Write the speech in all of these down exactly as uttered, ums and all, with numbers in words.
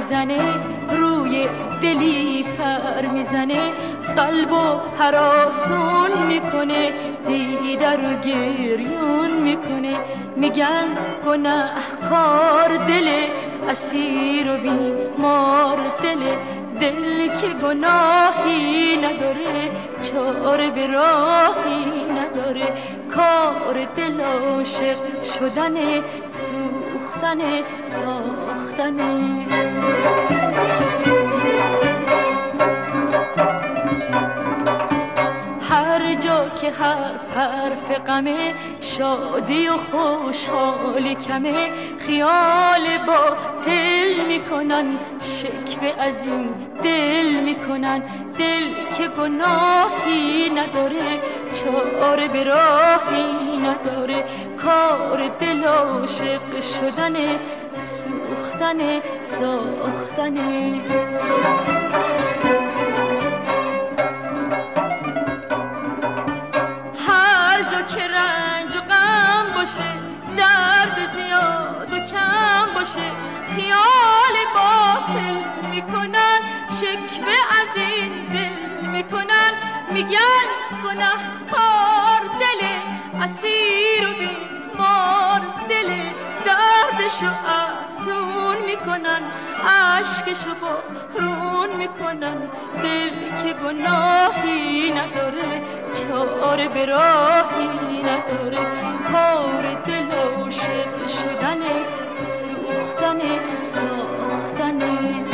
میزنه، روی دلی پر میزنه، قلب و هراسون میکنه، دیده رو گریون میکنه. میگن گناهکار دل، اسیر و بیمار دل، دل که گناهی نداره، چاره به راهی نداره. کار دل عاشق شدنه، سوختنه، ساختنه. هر جا که حرف حرف غمه، شادی و خوشحالی کمه، خیال باطل میکنن، شکوه از این دل میکنن. دل که گناهی نداره، چاره به راهی نداره. کار دل عاشق شدنه، سوختنه، ساختنه. که رنج و غم باشه، درد زیاد و کم باشه، خیال باطل میکنن، شکوه از این دل میکنن. میگن گناهکار دل، اسیر و بیمار دل، دردشو افزون میکنن، عشقشو بارون میکنن. دل که گناهی نداره، چاره به راهی نداره. کار دل عاشق شدنه، سوختنه، ساختنه.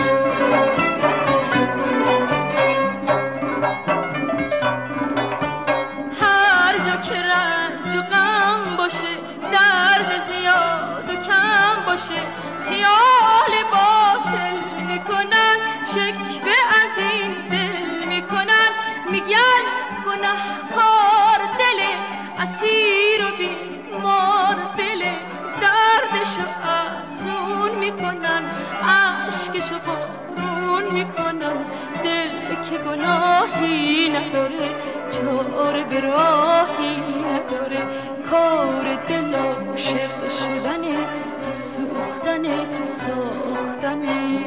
هر جا که رنج و غم باشه، درد زیاد و کم باشه، خیال باطل میکنن، شکوه از این دل میکنن. میگن گناهکار دل، اسیر و بیمار دل، دردشو افزون میکنن، عشقشو بارون میکنن. دل که گناهی نداره، چاره به راهی نداره. کار دل عاشق شدنه، سوختنه، ساختنه.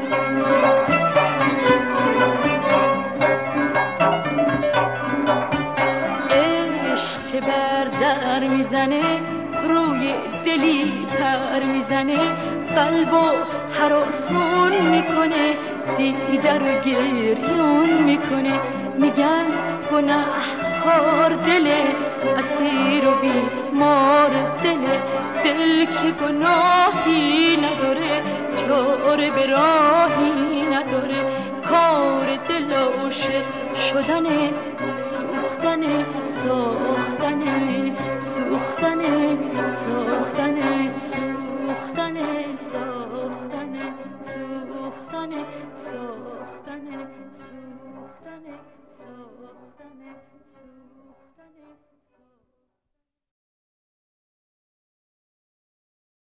عشق بر در میزنه، روی دلی پر میزنه، قلب و هراسون میکنه، دیده رو گریون میکنه. میگن گناهکار دل، اسیر و بیمار دل، دل که گناهی نداره، چاره به راهی نداره. کار دل عاشق شدنه، سوختنه، ساختنه، سوختنه، ساختنه، سوختنه، ساختنه، سوختنه، ساختنه، سوختنه، ساختنه، سوختنه.